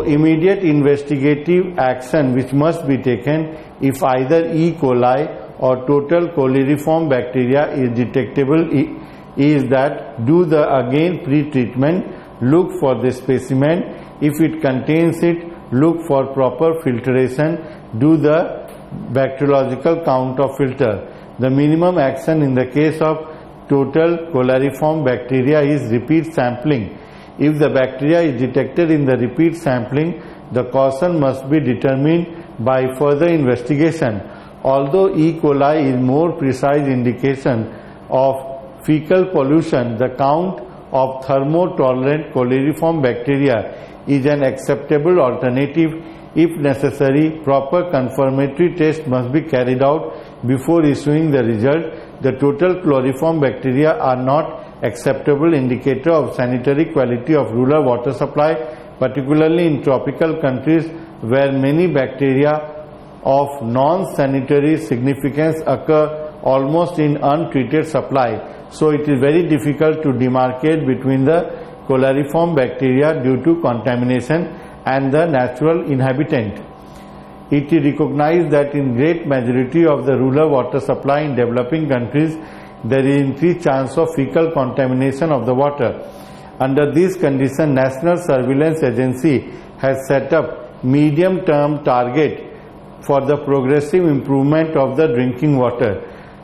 immediate investigative action which must be taken if either E. coli or total coliform bacteria is detectable is that do the again pre-treatment, look for the specimen, if it contains it, look for proper filtration, do the bacteriological count of filter. The minimum action in the case of total coliform bacteria is repeat sampling. If the bacteria is detected in the repeat sampling, the caution must be determined by further investigation. Although E. coli is more precise indication of fecal pollution, the count of thermotolerant coliform bacteria is an acceptable alternative. If necessary, proper confirmatory test must be carried out before issuing the result. The total coliform bacteria are not acceptable indicator of sanitary quality of rural water supply, particularly in tropical countries where many bacteria of non-sanitary significance occur almost in untreated supply. So it is very difficult to demarcate between the coliform bacteria due to contamination and the natural inhabitant. It is recognized that in great majority of the rural water supply in developing countries, there is increased chance of fecal contamination of the water. Under these conditions, National Surveillance Agency has set up medium-term target for the progressive improvement of the drinking water.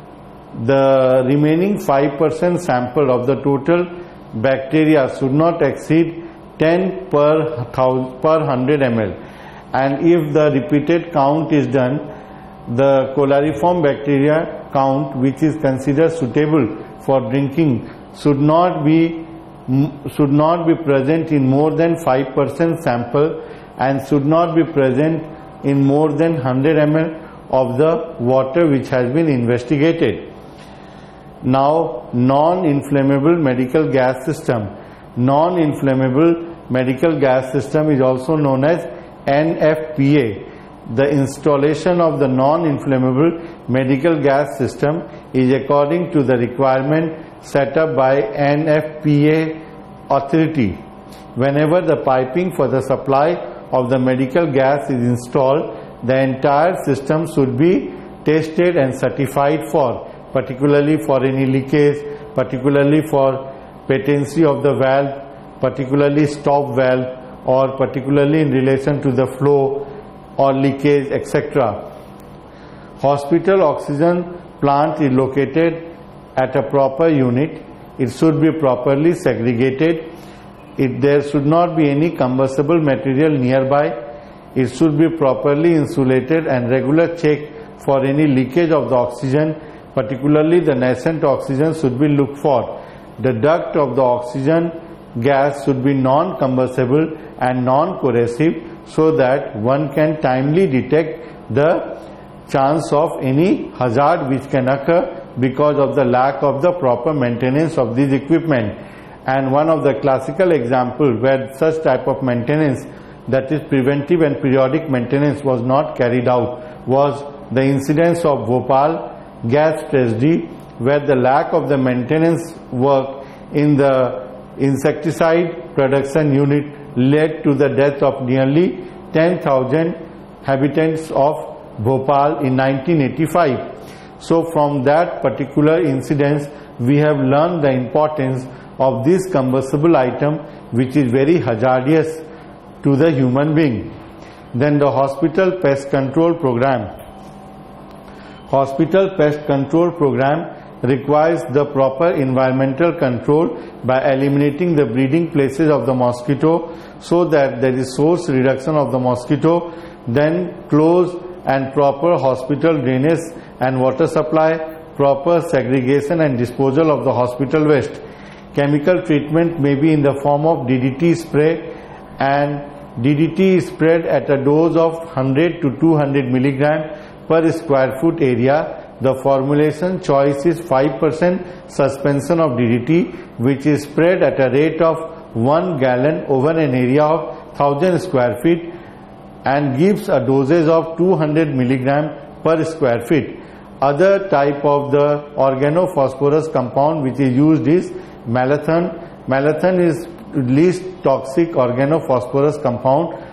The remaining 5% sample of the total bacteria should not exceed 10 per 100 ml, and if the repeated count is done, the coliform bacteria count which is considered suitable for drinking should not be present in more than 5% sample and should not be present in more than 100 ml of the water which has been investigated. Now, non-inflammable medical gas system. Non-inflammable medical gas system is also known as NFPA. The installation of the non-inflammable medical gas system is according to the requirement set up by NFPA authority. Whenever the piping for the supply of the medical gas is installed, the entire system should be tested and certified for, particularly for any leakage, particularly for patency of the valve, particularly stop valve, or particularly in relation to the flow or leakage, etc. Hospital oxygen plant is located at a proper unit. It should be properly segregated. There should not be any combustible material nearby. It should be properly insulated, and regular check for any leakage of the oxygen, particularly the nascent oxygen, should be looked for. The duct of the oxygen gas should be non-combustible and non-corrosive so that one can timely detect the chance of any hazard which can occur because of the lack of the proper maintenance of this equipment. And one of the classical examples where such type of maintenance, that is preventive and periodic maintenance, was not carried out was the incidence of Bhopal gas tragedy, where the lack of the maintenance work in the insecticide production unit led to the death of nearly 10,000 inhabitants of Bhopal in 1985. So from that particular incidence, we have learned the importance of this combustible item, which is very hazardous to the human being. Then the hospital pest control program. Hospital pest control program requires the proper environmental control by eliminating the breeding places of the mosquito so that there is source reduction of the mosquito, then close and proper hospital drainage and water supply, proper segregation and disposal of the hospital waste. Chemical treatment may be in the form of DDT spray, and DDT is spread at a dose of 100 to 200 milligram per square foot area. The formulation choice is 5% suspension of DDT, which is spread at a rate of 1 gallon over an area of 1000 square feet and gives a dosage of 200 milligram per square feet. Other type of the organophosphorus compound which is used is malathion. Malathion is least toxic organophosphorus compound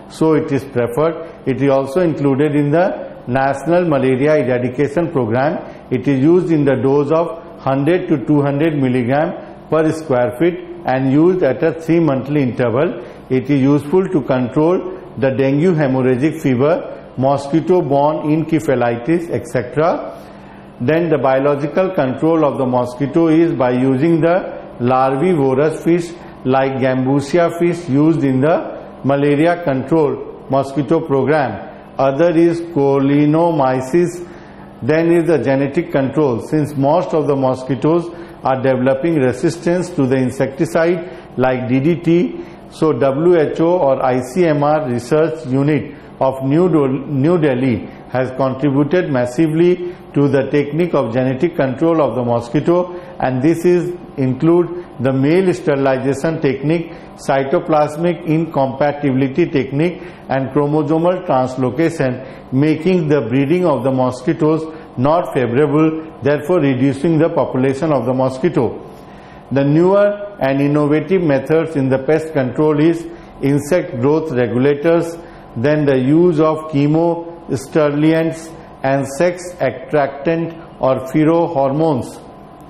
so it is preferred. It is also included in the National Malaria Eradication Program. It is used in the dose of 100 to 200 milligram per square feet and used at a 3-monthly interval. It is useful to control the dengue, hemorrhagic fever, mosquito-borne encephalitis, etc. Then the biological control of the mosquito is by using the larvivorous fish like Gambusia fish used in the malaria control mosquito program. Other is Cholinomyces. Then is the genetic control. Since most of the mosquitoes are developing resistance to the insecticide like DDT, so WHO or ICMR research unit of New Delhi has contributed massively to the technique of genetic control of the mosquito, and this is include the male sterilization technique, cytoplasmic incompatibility technique and chromosomal translocation, making the breeding of the mosquitoes not favorable, therefore reducing the population of the mosquito. The newer and innovative methods in the pest control is insect growth regulators, then the use of chemostimulants and sex attractant or pherohormones.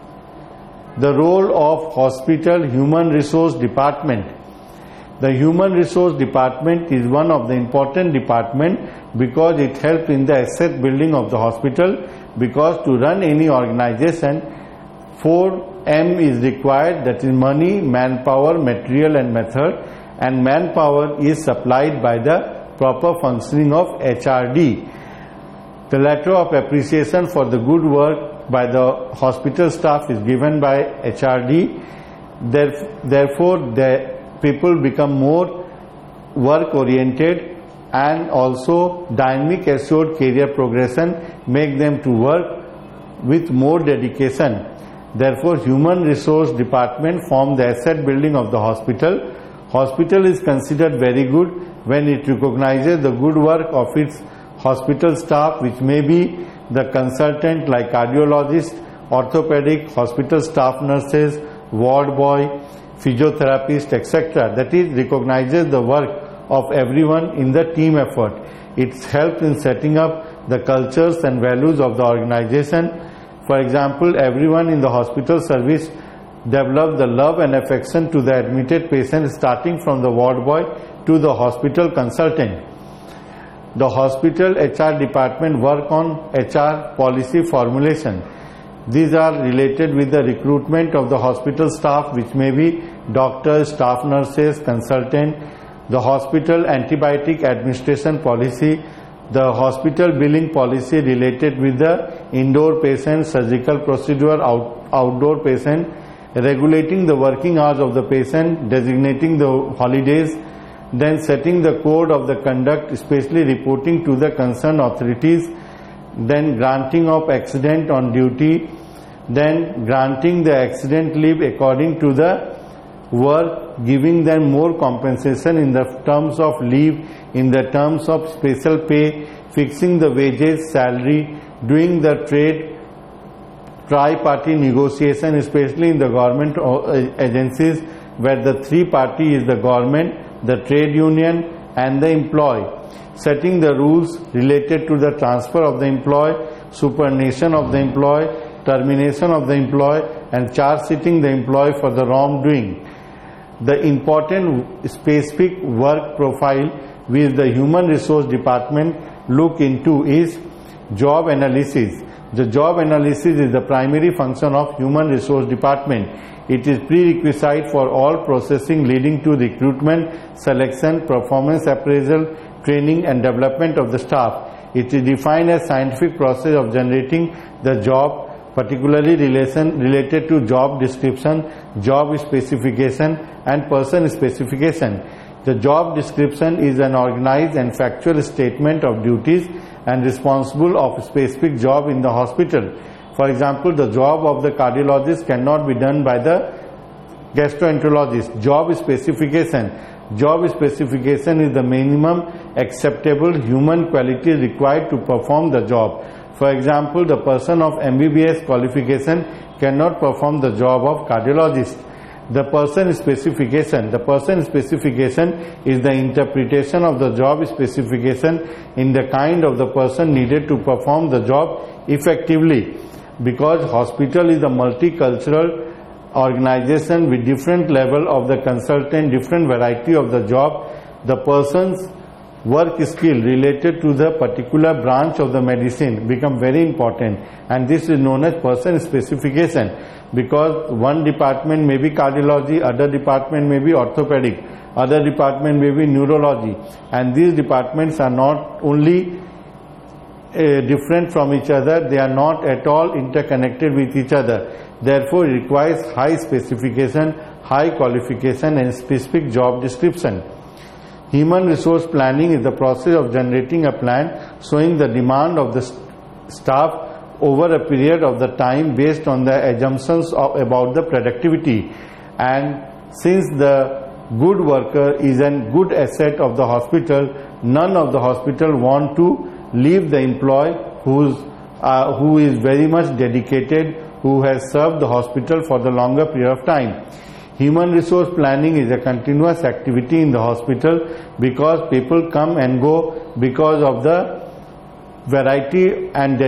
The role of hospital human resource department. The human resource department is one of the important department because it helps in the asset building of the hospital, because to run any organization 4M is required, that is money, manpower, material and method, and manpower is supplied by the proper functioning of HRD. The letter of appreciation for the good work by the hospital staff is given by HRD. Therefore, the people become more work oriented, and also dynamic assured career progression make them to work with more dedication. Therefore, human resource department form the asset building of the hospital. Hospital is considered very good when it recognizes the good work of its hospital staff, which may be the consultant like cardiologist, orthopedic, hospital staff nurses, ward boy, physiotherapist, etc. That is, recognizes the work of everyone in the team effort. It helps in setting up the cultures and values of the organization. For example, everyone in the hospital service develop the love and affection to the admitted patient, starting from the ward boy to the hospital consultant. The hospital HR department work on HR policy formulation. These are related with the recruitment of the hospital staff, which may be doctors, staff nurses, consultant, the hospital antibiotic administration policy, the hospital billing policy related with the indoor patient, surgical procedure, outdoor patient, regulating the working hours of the patient, designating the holidays, then setting the code of the conduct, especially reporting to the concerned authorities, then granting of accident on duty, then granting the accident leave according to the work, giving them more compensation in the terms of leave, in the terms of special pay, fixing the wages, salary, doing the tri-party negotiation, especially in the government agencies where the three-party is the government, the trade union and the employee, setting the rules related to the transfer of the employee, superannuation of the employee, termination of the employee and charge sheeting the employee for the wrongdoing. The important specific work profile which the human resource department look into is job analysis. The job analysis is the primary function of human resource department. It is prerequisite for all processing leading to recruitment, selection, performance appraisal, training and development of the staff. It is defined as scientific process of generating the job, particularly related to job description, job specification and person specification. The job description is an organized and factual statement of duties and responsible of a specific job in the hospital. For example, the job of the cardiologist cannot be done by the gastroenterologist. Job specification. Job specification is the minimum acceptable human quality required to perform the job. For example, the person of MBBS qualification cannot perform the job of cardiologist. The person specification. The person specification is the interpretation of the job specification in the kind of the person needed to perform the job effectively. Because hospital is a multicultural organization with different level of the consultant, different variety of the job, the person's work skill related to the particular branch of the medicine become very important, and this is known as person specification, because one department may be cardiology, other department may be orthopedic, other department may be neurology, and these departments are not only different from each other, they are not at all interconnected with each other. Therefore, it requires high specification, high qualification and specific job description. Human resource planning is the process of generating a plan showing the demand of the staff over a period of the time based on the assumptions about the productivity. And since the good worker is a good asset of the hospital, none of the hospital want to leave the employee who is very much dedicated, who has served the hospital for the longer period of time. Human resource planning is a continuous activity in the hospital because people come and go because of the variety and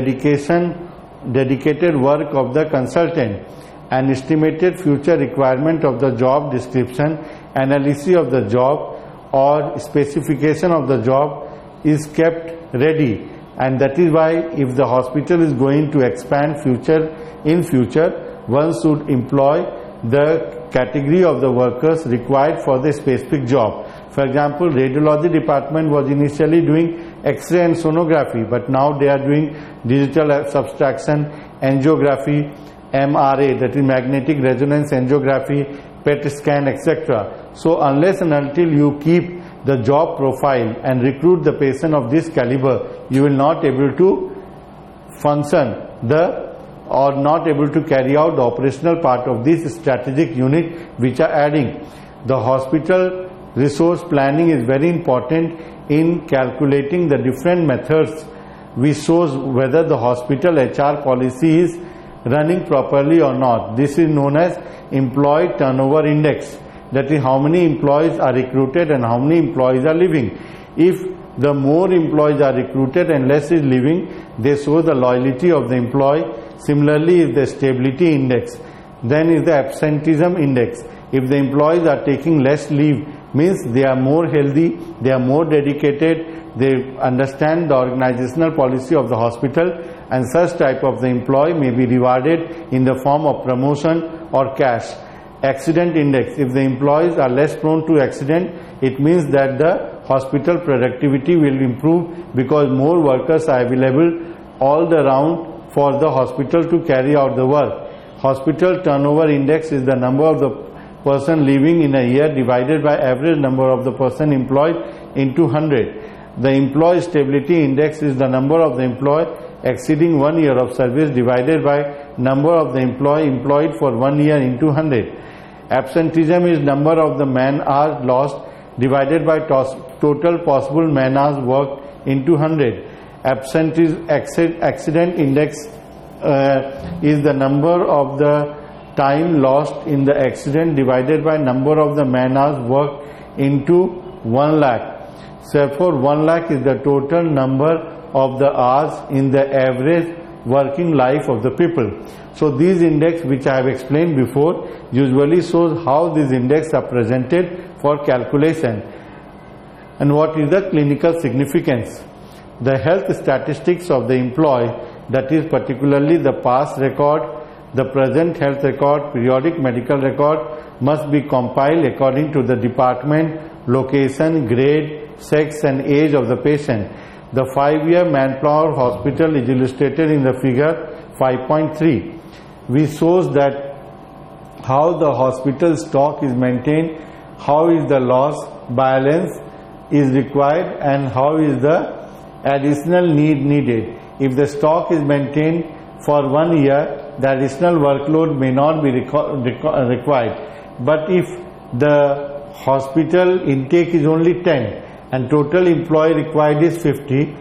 dedicated work of the consultant. An estimated future requirement of the job description, analysis of the job or specification of the job is kept ready, and that is why if the hospital is going to expand in future, one should employ the category of the workers required for the specific job. For example, radiology department was initially doing X-ray and sonography, but now they are doing digital subtraction, angiography, MRA, that is magnetic resonance angiography, PET scan, etc. So unless and until you keep the job profile and recruit the patient of this caliber, you will not able to function or not able to carry out the operational part of this strategic unit which are adding. The hospital resource planning is very important in calculating the different methods which shows whether the hospital HR policy is running properly or not. This is known as employee turnover index. That is how many employees are recruited and how many employees are leaving. If the more employees are recruited and less is leaving, they show the loyalty of the employee. Similarly, if the stability index, then is the absenteeism index. If the employees are taking less leave, means they are more healthy, they are more dedicated, they understand the organizational policy of the hospital, and such type of the employee may be rewarded in the form of promotion or cash. Accident index, if the employees are less prone to accident, it means that the hospital productivity will improve because more workers are available all the round for the hospital to carry out the work. Hospital turnover index is the number of the person leaving in a year divided by average number of the person employed into 100. The employee stability index is the number of the employee exceeding 1 year of service divided by number of the employee employed for 1 year into 100. Absenteeism is number of the man hours lost divided by total possible man hours worked into 100. Accident index is the number of the time lost in the accident divided by number of the man hours worked into 1 lakh. So therefore 1 lakh is the total number of the hours in the average working life of the people. So these index which I have explained before usually shows how these index are presented for calculation. And what is the clinical significance? The health statistics of the employee, that is particularly the past record, the present health record, periodic medical record, must be compiled according to the department, location, grade, sex and age of the patient. The 5-year manpower hospital is illustrated in the figure 5.3, which shows that how the hospital stock is maintained, how is the loss balance is required, and how is the additional need needed. If the stock is maintained for 1 year, the additional workload may not be required. But if the hospital intake is only 10 and total employee required is 50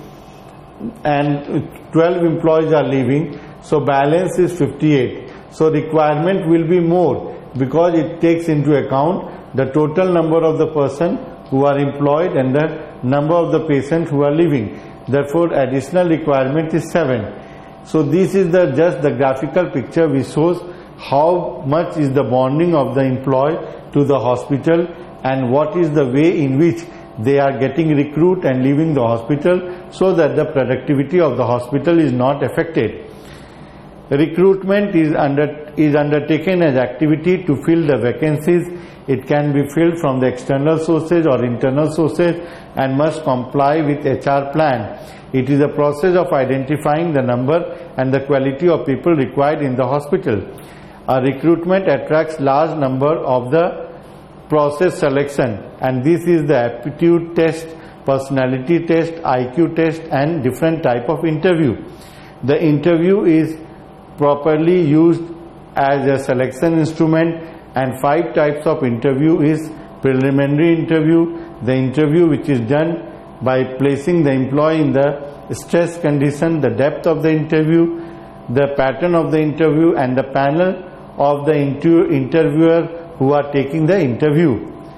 and 12 employees are leaving, so balance is 58. So requirement will be more, because it takes into account the total number of the person who are employed and the number of the patients who are living. Therefore, additional requirement is 7. So this is just the graphical picture which shows how much is the bonding of the employee to the hospital and what is the way in which they are getting recruit and leaving the hospital, so that the productivity of the hospital is not affected. Recruitment is undertaken as activity to fill the vacancies. It can be filled from the external sources or internal sources and must comply with HR plan. It is a process of identifying the number and the quality of people required in the hospital. A recruitment attracts large number of the process selection, and this is the aptitude test, personality test, IQ test and different type of interview. The interview is properly used as a selection instrument, and 5 types of interview is preliminary interview, the interview which is done by placing the employee in the stress condition, the depth of the interview, the pattern of the interview and the panel of the interviewer who are taking the interview.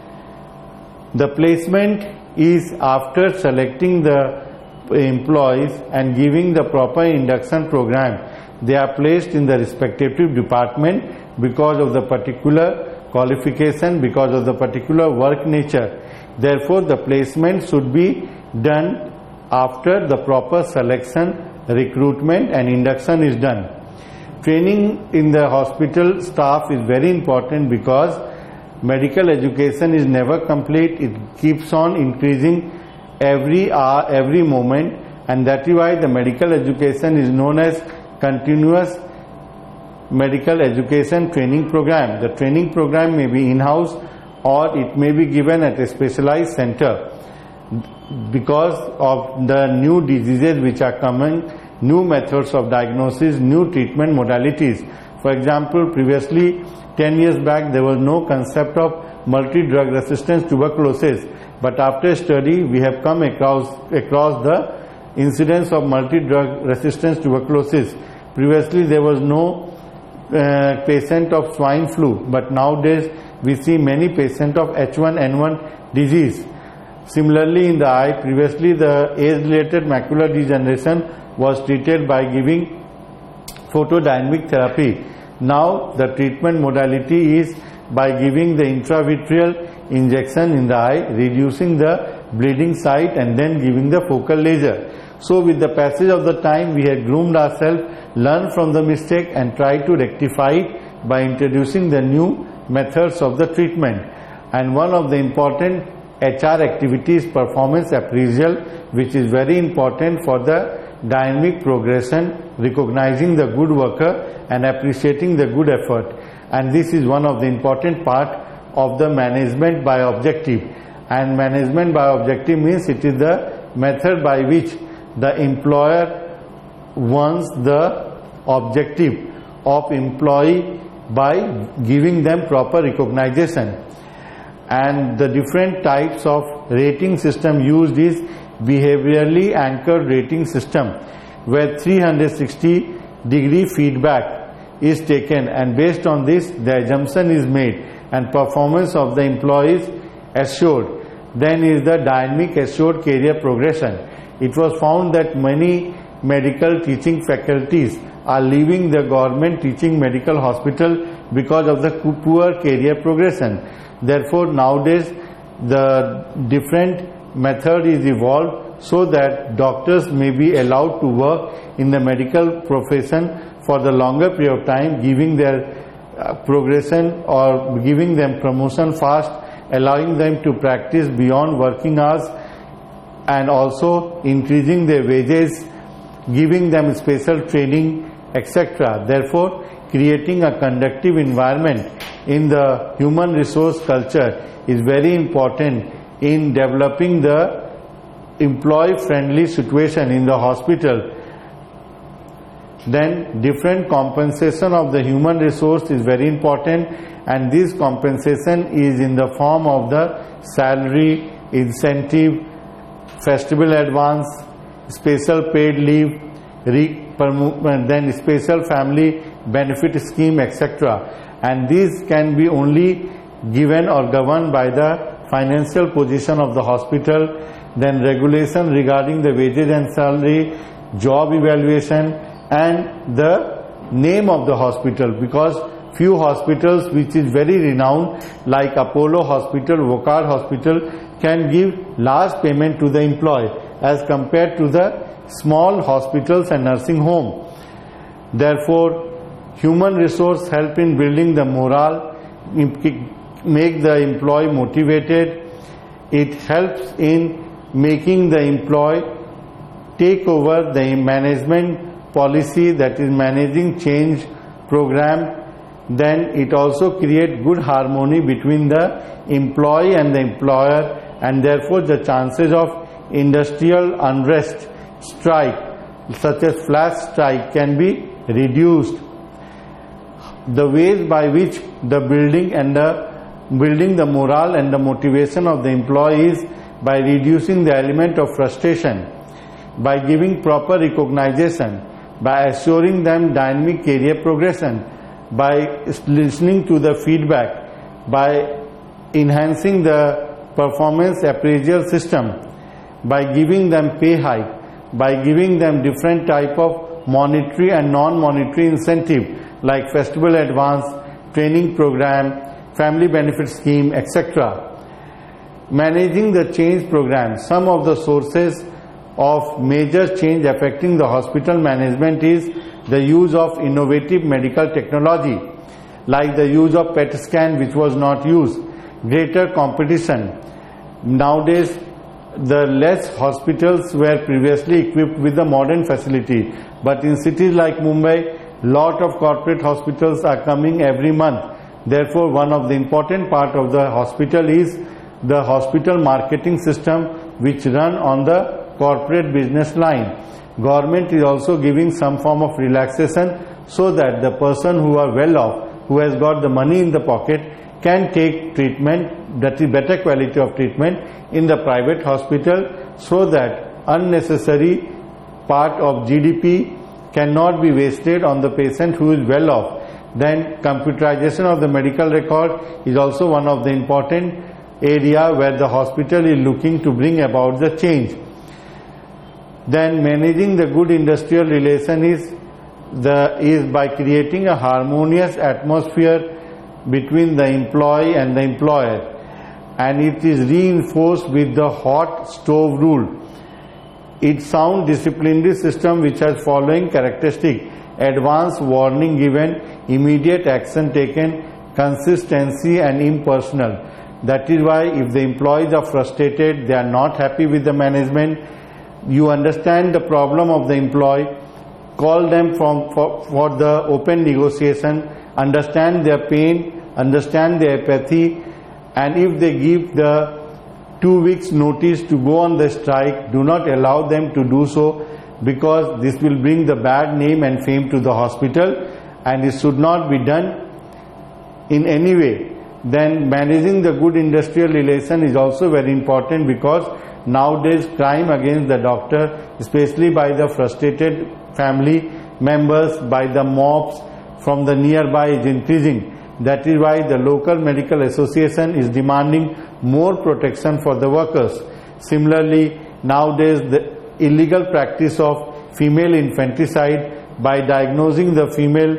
The placement is after selecting the employees and giving the proper induction program. They are placed in the respective department because of the particular qualification, because of the particular work nature. Therefore, the placement should be done after the proper selection, recruitment and induction is done. Training in the hospital staff is very important because medical education is never complete. It keeps on increasing every hour, every moment, and that is why the medical education is known as continuous medical education training program. The training program may be in-house or it may be given at a specialized center. Because of the new diseases which are coming, new methods of diagnosis, new treatment modalities. For example, previously 10 years back there was no concept of multi-drug resistant tuberculosis, but after study we have come across the incidence of multi-drug resistant tuberculosis. Previously there was no patient of swine flu, but nowadays we see many patients of H1N1 disease. Similarly, in the eye, previously the age-related macular degeneration was treated by giving photodynamic therapy. Now the treatment modality is by giving the intravitreal injection in the eye, reducing the bleeding site and then giving the focal laser. So with the passage of the time we had groomed ourselves, learned from the mistake and tried to rectify it by introducing the new methods of the treatment. And one of the important HR activities, performance appraisal, which is very important for the dynamic progression, recognizing the good worker and appreciating the good effort. And this is one of the important part of the management by objective. And management by objective means it is the method by which the employer wants the objective of employee by giving them proper recognition. And the different types of rating system used is behaviorally anchored rating system, where 360-degree feedback is taken, and based on this the assumption is made and performance of the employees assured. Then is the dynamic assured career progression. It was found that many medical teaching faculties are leaving the government teaching medical hospital because of the poor career progression. Therefore, nowadays the different method is evolved so that doctors may be allowed to work in the medical profession for the longer period of time, giving their progression or giving them promotion fast, allowing them to practice beyond working hours, and also increasing their wages, giving them special training, etc. Therefore, creating a conducive environment in the human resource culture is very important in developing the employee friendly situation in the hospital. Then different compensation of the human resource is very important, and this compensation is in the form of the salary, incentive, festival advance, special paid leave, then special family benefit scheme, etc. and these can be only given or governed by the financial position of the hospital. Then regulation regarding the wages and salary, job evaluation, and the name of the hospital, because few hospitals which is very renowned like Apollo Hospital, Wockhardt Hospital can give large payment to the employee as compared to the small hospitals and nursing home. Therefore, human resource help in building the morale, make the employee motivated. It helps in making the employee take over the management policy, that is managing change program. Then it also creates good harmony between the employee and the employer, and therefore the chances of industrial unrest, strike such as flash strike can be reduced. The ways by which the building the morale and the motivation of the employees by reducing the element of frustration, by giving proper recognition, by assuring them dynamic career progression, by listening to the feedback, by enhancing the performance appraisal system, by giving them pay hike, by giving them different type of monetary and non-monetary incentive like festival advance, training program, family benefit scheme, etc. Managing the change program. Some of the sources of major change affecting the hospital management is the use of innovative medical technology, like the use of PET scan which was not used, greater competition. Nowadays, the less hospitals were previously equipped with the modern facility, but in cities like Mumbai, lot of corporate hospitals are coming every month. Therefore, one of the important part of the hospital is the hospital marketing system which run on the corporate business line. Government is also giving some form of relaxation so that the person who are well off, who has got the money in the pocket, can take treatment, that is better quality of treatment in the private hospital, so that unnecessary part of GDP cannot be wasted on the patient who is well off. Then computerization of the medical record is also one of the important area where the hospital is looking to bring about the change. Then managing the good industrial relation is by creating a harmonious atmosphere between the employee and the employer, and it is reinforced with the hot stove rule. Its sound disciplinary system which has following characteristic: advance warning given, immediate action taken, consistency and impersonal. That is why if the employees are frustrated, they are not happy with the management, you understand the problem of the employee, call them for the open negotiation, understand their pain, understand their apathy, and if they give the 2 weeks notice to go on the strike, do not allow them to do so, because this will bring the bad name and fame to the hospital, and it should not be done in any way. Then managing the good industrial relation is also very important, because nowadays crime against the doctor, especially by the frustrated family members, by the mobs from the nearby, is increasing. That is why the local medical association is demanding more protection for the workers. Similarly, nowadays the illegal practice of female infanticide by diagnosing the female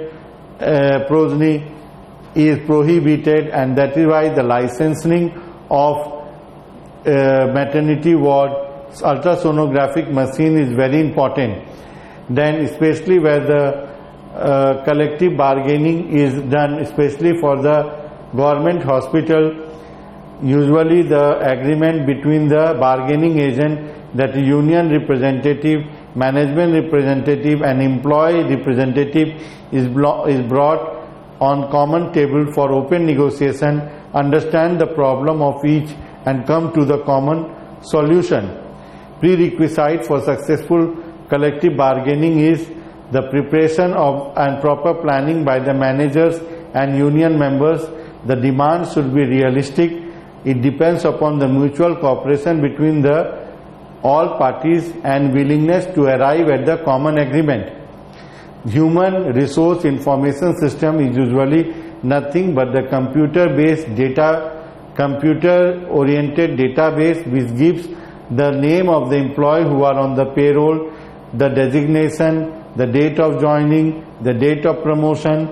progeny is prohibited, and that is why the licensing of maternity ward, ultrasonographic machine is very important. Then especially where the collective bargaining is done, especially for the government hospital, usually the agreement between the bargaining agent, that union representative, management representative and employee representative is brought on common table for open negotiation, understand the problem of each and come to the common solution. Prerequisite for successful collective bargaining is the preparation of and proper planning by the managers and union members. The demand should be realistic. It depends upon the mutual cooperation between the all parties and willingness to arrive at the common agreement. Human resource information system is usually nothing but the computer-oriented database which gives the name of the employee who are on the payroll, the designation, the date of joining, the date of promotion,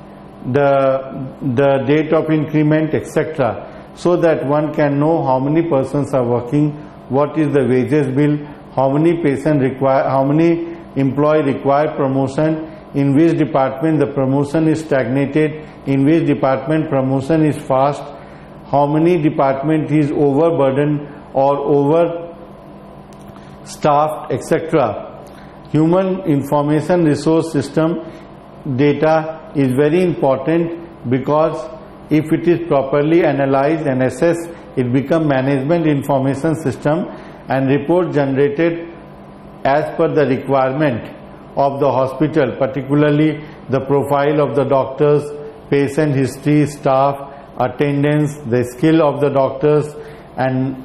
the date of increment, etc. So that one can know how many persons are working, what is the wages bill, how many employee require promotion, in which department the promotion is stagnated, in which department promotion is fast, how many department is overburdened or overstaffed, etc. Human information resource system data is very important, because if it is properly analyzed and assessed, it becomes management information system, and report generated as per the requirement of the hospital, particularly the profile of the doctors, patient history, staff, attendance, the skill of the doctors and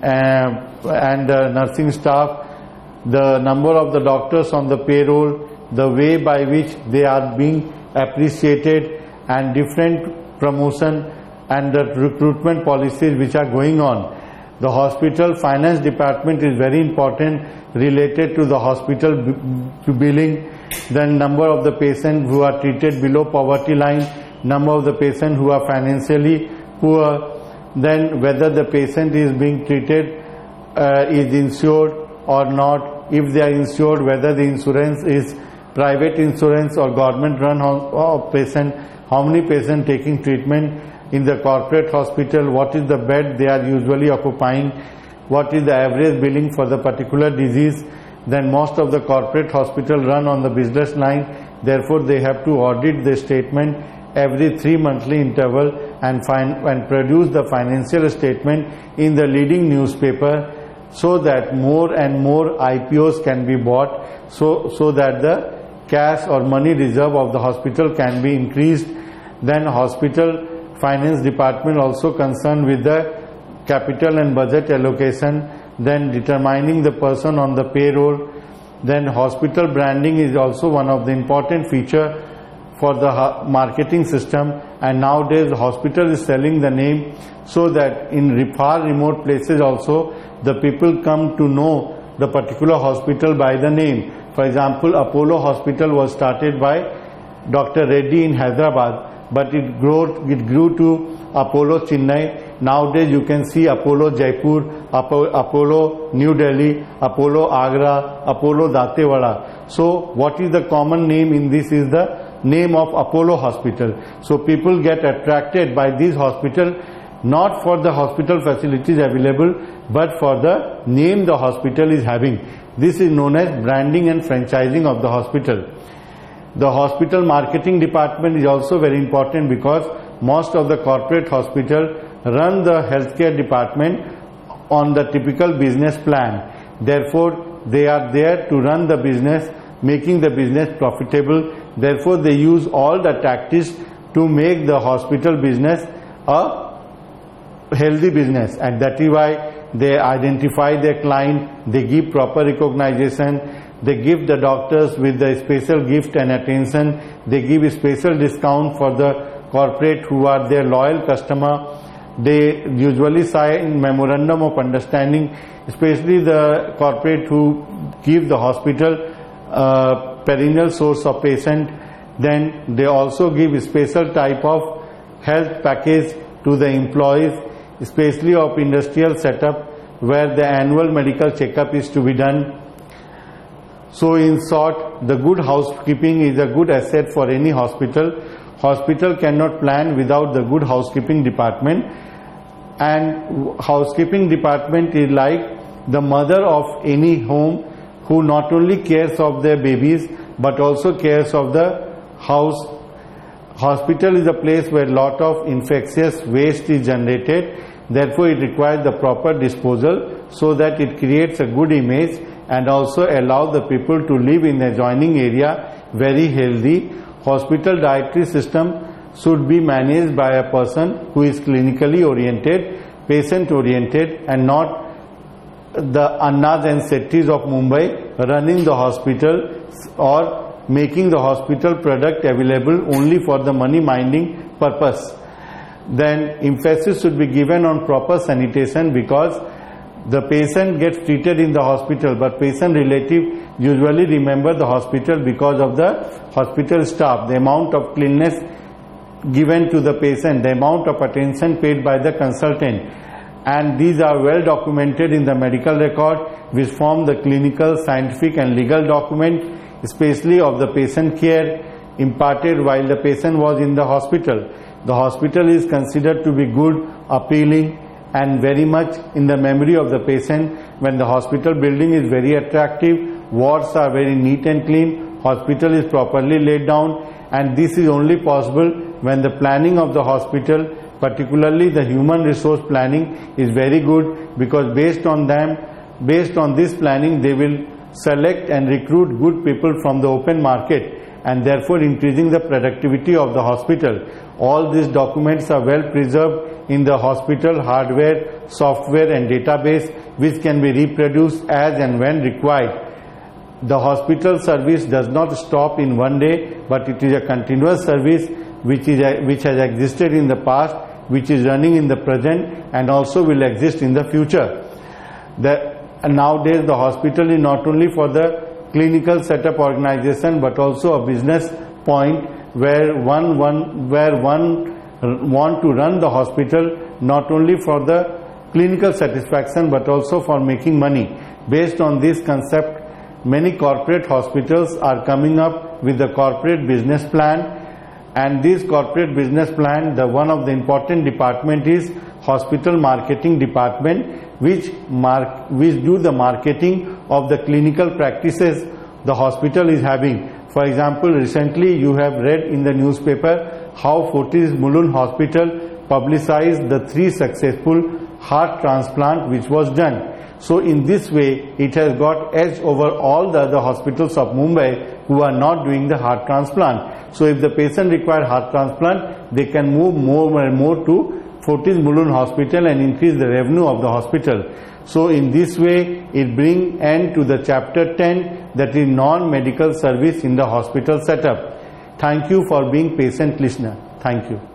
nursing staff, the number of the doctors on the payroll, the way by which they are being appreciated, and different promotion and the recruitment policies which are going on. The hospital finance department is very important, related to the hospital billing, then number of the patients who are treated below poverty line, number of the patients who are financially poor, then whether the patient is being treated is insured or not, if they are insured, whether the insurance is private insurance or government run patient, how many patients taking treatment in the corporate hospital, what is the bed they are usually occupying, what is the average billing for the particular disease. Then most of the corporate hospital run on the business line, therefore they have to audit the statement every 3 monthly interval and produce the financial statement in the leading newspaper, so that more and more IPOs can be bought, so that the cash or money reserve of the hospital can be increased. Then hospital finance department also concerned with the capital and budget allocation, then determining the person on the payroll. Then hospital branding is also one of the important feature for the marketing system, and nowadays the hospital is selling the name, so that in far remote places also the people come to know the particular hospital by the name. For example, Apollo Hospital was started by Dr. Reddy in Hyderabad, but it grew to Apollo Chennai. Nowadays you can see Apollo Jaipur, Apollo New Delhi, Apollo Agra, Apollo Datewada. So what is the common name in this is the name of Apollo Hospital. So people get attracted by this hospital, not for the hospital facilities available, but for the name the hospital is having. This is known as branding and franchising of the hospital. The hospital marketing department is also very important, because most of the corporate hospital run the healthcare department on the typical business plan. Therefore, they are there to run the business, making the business profitable. Therefore, they use all the tactics to make the hospital business a healthy business, and that is why they identify their client, they give proper recognition, they give the doctors with the special gift and attention, they give a special discount for the corporate who are their loyal customer. They usually sign memorandum of understanding, especially the corporate who give the hospital perennial source of patient. Then they also give a special type of health package to the employees, especially of industrial setup, where the annual medical checkup is to be done. So in short, the good housekeeping is a good asset for any hospital. Hospital cannot plan without the good housekeeping department, and housekeeping department is like the mother of any home, who not only cares of their babies but also cares of the house. Hospital is a place where lot of infectious waste is generated. Therefore, it requires the proper disposal, so that it creates a good image and also allow the people to live in the adjoining area very healthy. Hospital dietary system should be managed by a person who is clinically oriented, patient oriented, and not the Annas and Settis of Mumbai running the hospital or making the hospital product available only for the money minding purpose. Then emphasis should be given on proper sanitation, because the patient gets treated in the hospital, but patient relative usually remember the hospital because of the hospital staff, the amount of cleanliness given to the patient, the amount of attention paid by the consultant, and these are well documented in the medical record, which form the clinical, scientific and legal document, especially of the patient care imparted while the patient was in the hospital. The hospital is considered to be good, appealing and very much in the memory of the patient when the hospital building is very attractive, wards are very neat and clean, hospital is properly laid down, and this is only possible when the planning of the hospital, particularly the human resource planning, is very good, because based on this planning they will select and recruit good people from the open market, and therefore increasing the productivity of the hospital. All these documents are well preserved in the hospital hardware, software and database, which can be reproduced as and when required. The hospital service does not stop in one day, but it is a continuous service which has existed in the past, which is running in the present and also will exist in the future. Nowadays the hospital is not only for the clinical setup organization, but also a business point where one want to run the hospital not only for the clinical satisfaction but also for making money. Based on this concept, many corporate hospitals are coming up with the corporate business plan, and this corporate business plan, one of the important department is hospital marketing department, which do the marketing of the clinical practices the hospital is having. For example, recently you have read in the newspaper how Fortis Mulund Hospital publicized the 3 successful heart transplant which was done. So in this way it has got edge over all the other hospitals of Mumbai who are not doing the heart transplant. So if the patient requires heart transplant, they can move more and more to Fortis Mulund Hospital and increase the revenue of the hospital. So in this way it brings end to the chapter 10, that is non-medical service in the hospital setup. Thank you for being patient listener. Thank you.